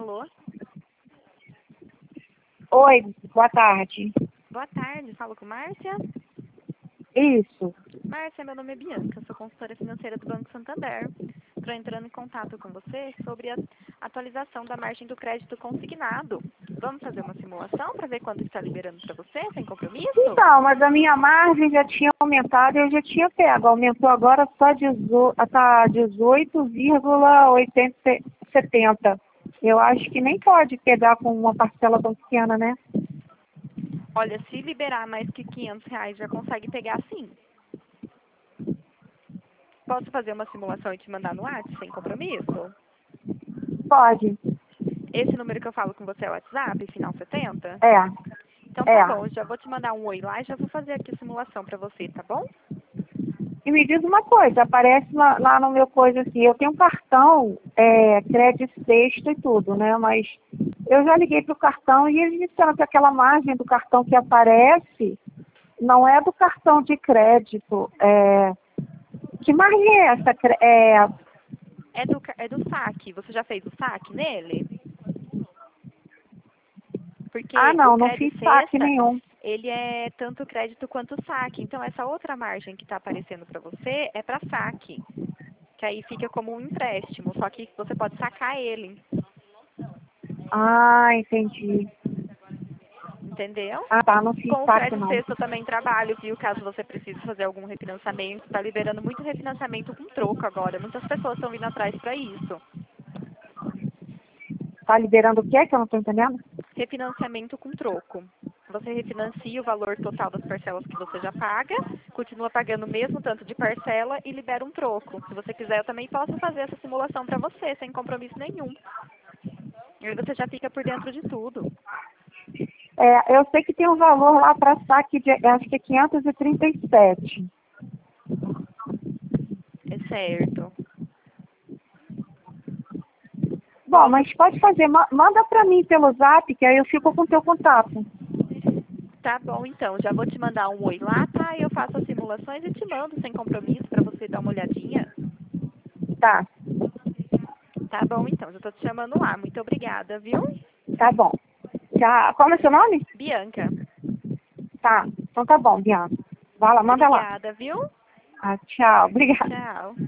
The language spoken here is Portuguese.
Alô? Oi, boa tarde. Boa tarde, falo com Márcia. Isso. Márcia, meu nome é Bianca, sou consultora financeira do Banco Santander. Estou entrando em contato com você sobre a atualização da margem do crédito consignado. Vamos fazer uma simulação para ver quanto está liberando para você, sem compromisso? Então, mas a minha margem já tinha aumentado e eu já tinha pego. Aumentou agora só tá 18,870. Eu acho que nem pode pegar com uma parcela tão pequena, né? Olha, se liberar mais que R$ 500, já consegue pegar sim. Posso fazer uma simulação e te mandar no WhatsApp, sem compromisso? Pode. Esse número que eu falo com você é o WhatsApp, final 70? É. Então É. tá bom, eu já vou te mandar um oi lá e já vou fazer aqui a simulação para você, tá bom? E me diz uma coisa, aparece lá no meu coisa assim, eu tenho um cartão, crédito sexto e tudo, né? Mas eu já liguei pro cartão e eles disseram que aquela margem do cartão que aparece não é do cartão de crédito. Que margem é essa? É do saque. Você já fez o saque nele? Ah, Porque o não, não fiz crédito saque sexta, nenhum. ele é tanto crédito quanto saque. Então, essa outra margem que está aparecendo para você é para saque. Que aí fica como um empréstimo, só que você pode sacar ele. Ah, entendi. Entendeu? Ah, tá, não fiz Com o saque crédito não. sexta eu também trabalho, viu? Caso você precise fazer algum refinanciamento. Está liberando muito refinanciamento com troco agora. Muitas pessoas estão vindo atrás para isso. Tá liberando o quê que eu não tô entendendo? Refinanciamento com troco. Você refinancia o valor total das parcelas que você já paga, continua pagando o mesmo tanto de parcela e libera um troco. Se você quiser, eu também posso fazer essa simulação para você, sem compromisso nenhum. E aí você já fica por dentro de tudo. Eu sei que tem um valor lá para saque de, acho que é 537. É certo. Bom, Posso... mas pode fazer, manda para mim pelo zap, que aí eu fico com o teu contato. Tá bom, então. Já vou te mandar um oi lá, tá? Eu faço as simulações e te mando sem compromisso para você dar uma olhadinha. Tá, Tá bom, então. Já tô te chamando lá. Muito obrigada, viu? tá bom. Já, como é seu nome? Bianca. Tá, então tá bom, Bianca. Vai lá, manda lá. Obrigada, viu? Ah, tchau, obrigada. Tchau.